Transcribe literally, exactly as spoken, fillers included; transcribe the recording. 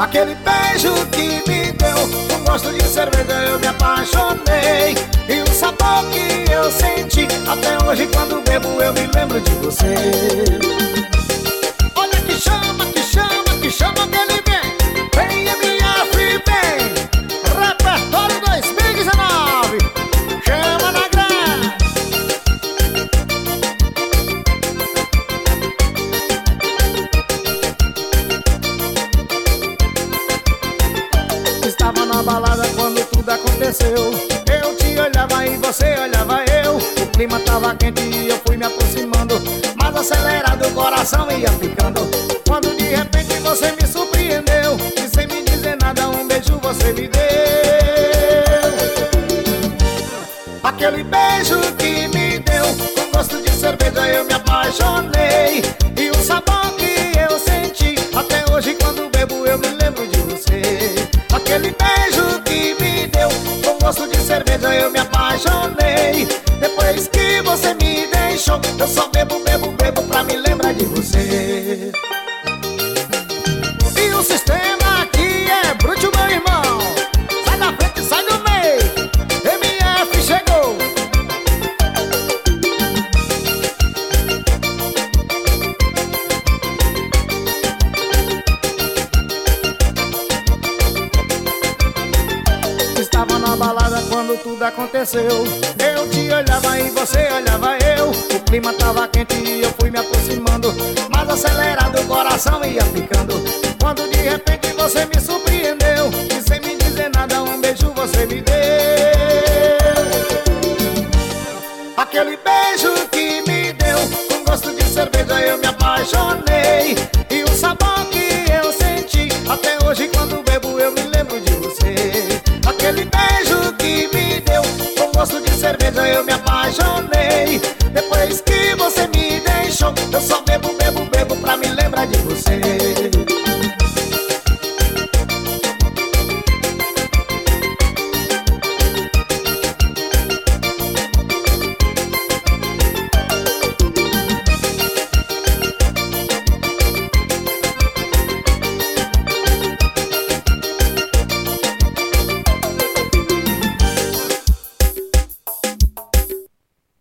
Aquele beijo que me deu um gosto de cerveja, eu me apaixonei. E o sabor que eu senti, até hoje quando bebo eu me lembro de você. Olha que chama, que chama, que chama que ele vem. Vem M F, vem. Repertório dois mil e dezenove. Chama na grana. Estava na balada quando tudo aconteceu. Eu te olhava e você olhava eu. O clima tava quente e eu fui me aproximando. Mais acelerado o coração ia ficando. Quando de repente você me surpreendeu e sem me dizer nada um beijo você me deu. Aquele beijo que me deu com gosto de cerveja, eu me apaixonei. E o sabor que eu senti, até hoje quando bebo eu me lembro de você. Aquele beijo que me deu com gosto de cerveja, eu me apaixonei. Depois que você me deixou, eu só bebo, bebo, bebo pra me lembrar de você. E o sistema aqui é bruto, meu irmão. Sai da frente, sai do meio. M F chegou. Estava na balada quando tudo aconteceu. Eu te olhava e você olhava eu. O clima tava quente e eu fui me aproximando. Mais acelerado o coração ia ficando. Quando de repente você me surpreendeu e sem me dizer nada um beijo você me deu. Aquele beijo que me deu com gosto de cerveja, eu me apaixonei.